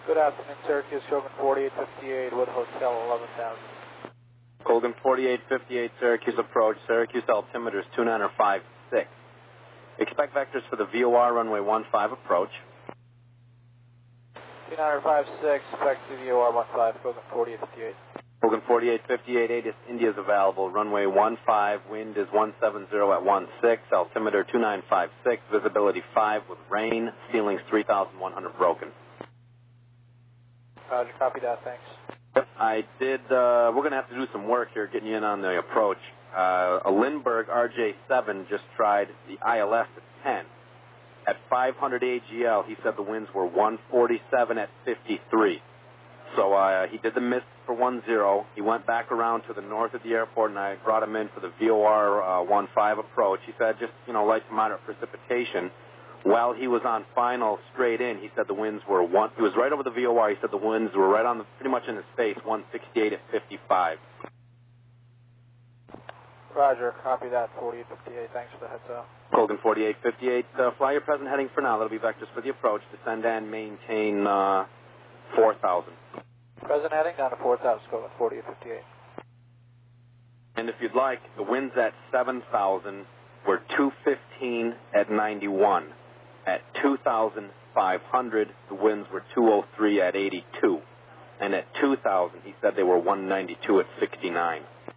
Good afternoon, Syracuse, Kogan 4858 with Hotel 11,000. Kogan 4858, Syracuse approach, Syracuse altimeter is 2956. Expect vectors for the VOR runway 15 approach. 2956, expect to VOR 15, Kogan 4858. Kogan 4858, India is available, runway 15, wind is 170 at 16, altimeter 2956, visibility 5 with rain, ceilings 3,100 broken. Roger, copy that, thanks. Yep, I did, we're going to have to do some work here getting you in on the approach. A Lindbergh RJ7 just tried the ILS at 10. At 500 AGL, he said the winds were 147 at 53. So he did the mist for 10. He went back around to the north of the airport, and I brought him in for the VOR 15 approach. He said just, light to moderate precipitation. While he was on final straight in, he said the winds were he was right over the VOR. He said the winds were right on pretty much in his face, 168 at 55. Roger, copy that, 4858, thanks for the heads up. Kogan 4858, fly your present heading for now. That'll be vectors for the approach. Descend and maintain 4,000. Present heading down to 4,000, Kogan 4858. And if you'd like, the winds at 7,000 were 215 at 91. At 2,500, the winds were 203 at 82. And at 2,000, he said they were 192 at 69.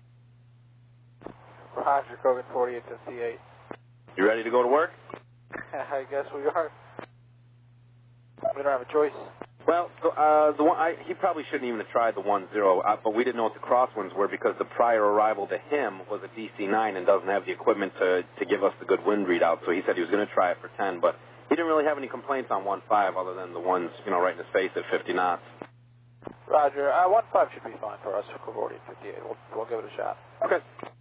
Roger, Kogan 4858. You ready to go to work? I guess we are. We don't have a choice. Well, he probably shouldn't even have tried the 10, but we didn't know what the crosswinds were because the prior arrival to him was a DC-9 and doesn't have the equipment to give us the good wind readout. So he said he was going to try it for 10, but he didn't really have any complaints on 15 other than the ones, right in his face at 50 knots. Roger, 15 should be fine for us for 4858. We'll give it a shot. Okay.